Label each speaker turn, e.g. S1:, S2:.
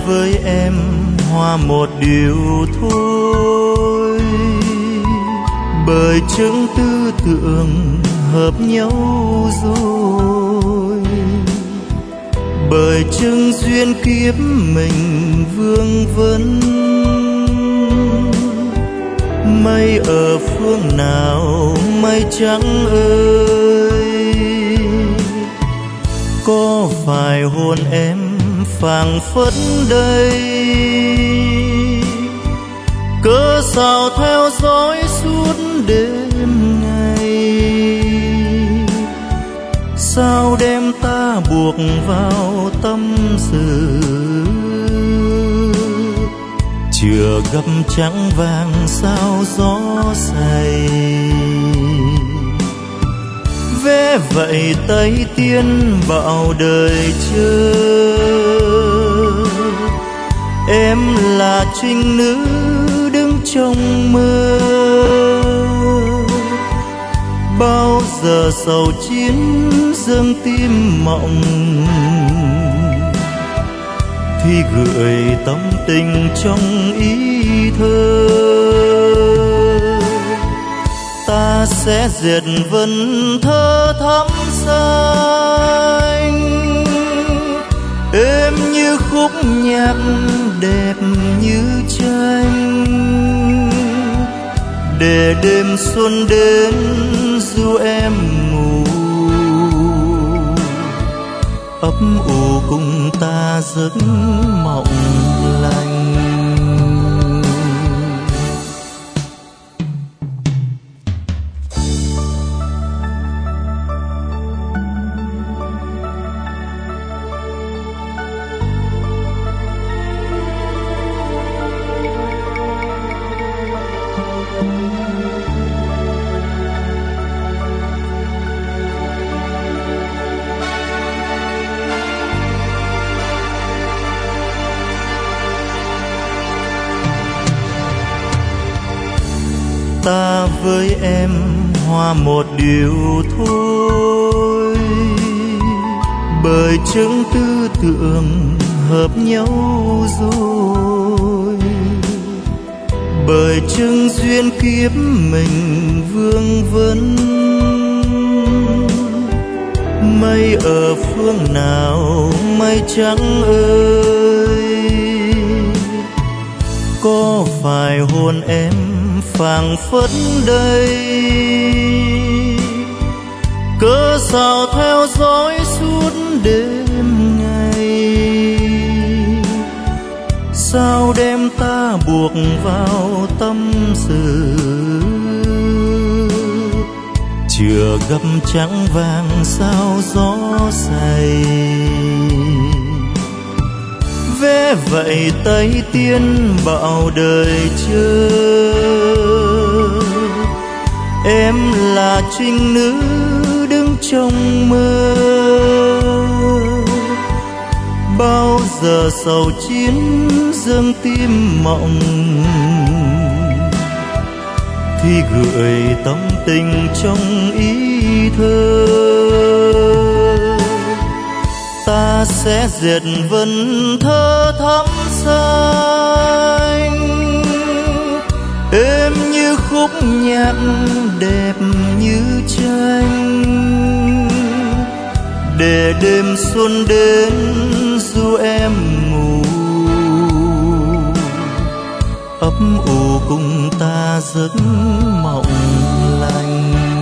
S1: với em hoa một điều thôi, bởi chứng tư tưởng hợp nhau rồi, bởi chứng duyên kiếp mình vương vấn. Mây ở phương nào mây trắng ơi, có phải hôn em phảng phất đây? Cớ sao theo dõi suốt đêm ngày, sao đem ta buộc vào tâm sự? Chưa gấp trắng vàng sao gió say, vẽ vậy Tây Tiên bạo đời chờ. Em là trinh nữ đứng trong mơ, bao giờ sầu chiến dâng tim mộng, thì gửi tâm tình trong ý thơ. Ta sẽ dệt vần thơ thắm xanh, êm như khúc nhạc đẹp như tranh, để đêm xuân đến du em ngủ, ấp ủ cùng ta giấc mộng lành. Ta với em hoa một điều thôi, bởi chứng tư tưởng hợp nhau rồi, bởi chứng duyên kiếp mình vương vấn. Mây ở phương nào mây trắng ơi, có phải hôn em phảng phất đây? Cớ sao theo dõi suốt đêm ngày, sao đem ta buộc vào tâm sự? Chưa gấp trắng vàng sao gió say, vẽ vậy Tây Tiên bạo đời chờ. Em là trinh nữ đứng trong mơ, bao giờ sầu chiến dâng tim mộng, thì gửi tâm tình trong ý thơ. Ta sẽ dệt vần thơ thắm xanh, êm như khúc nhạc đẹp như tranh, để đêm xuân đến du em ngủ, ấp ủ cùng ta giấc mộng lành.